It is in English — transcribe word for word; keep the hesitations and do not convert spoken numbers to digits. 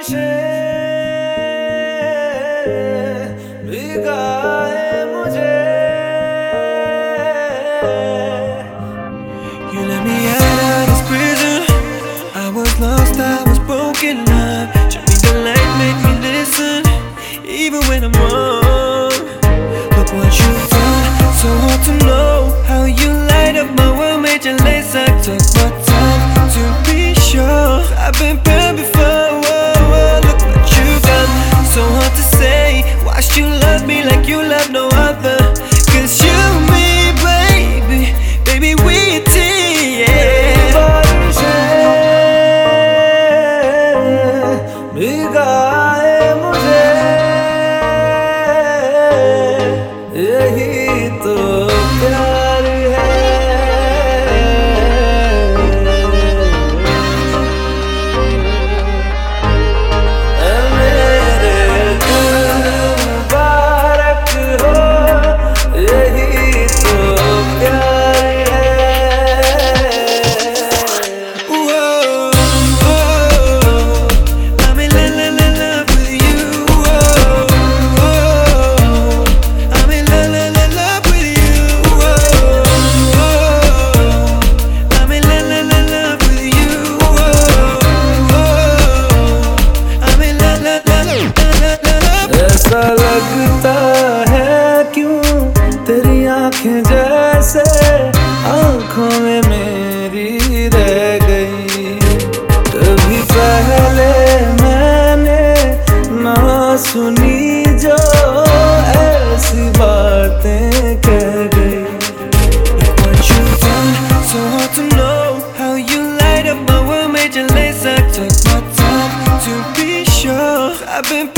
बारिशें भिगाए मुझे. You let me out of this prison. I was lost, I was broken up. Show me the light, make me listen, even when I'm wrong. Look what you've done, so hard to know how you light up my world, made your lace up. Took my time to be sure I've been burned before. Whoa, whoa, look what you've done, so hard to say. Watched you love me like you love no other. Cause you, me, baby, baby, we a team, yeah. बारिशें भिगाए मुझे, यही तो प्यार है. मेरे दिल मुबारक हो, यही तो प्यार है. Whoa, whoa, I'm in love, love, love, love with you. Whoa, whoa, I'm in love, love, love, love with you. Whoa, whoa, I'm in love, love, love, love with you. Whoa, whoa, I'm in love, love, love, love, love, love. ऐसा लगता है क्यों तेरी आंखें जैसे आंखों में मेरी रह गई. कभी पहले मैंने ना सुनी जो ऐसी बातें कह गई. What you've done, so hard to know how you light up my world, made your lace up. Took my time to be sure I've been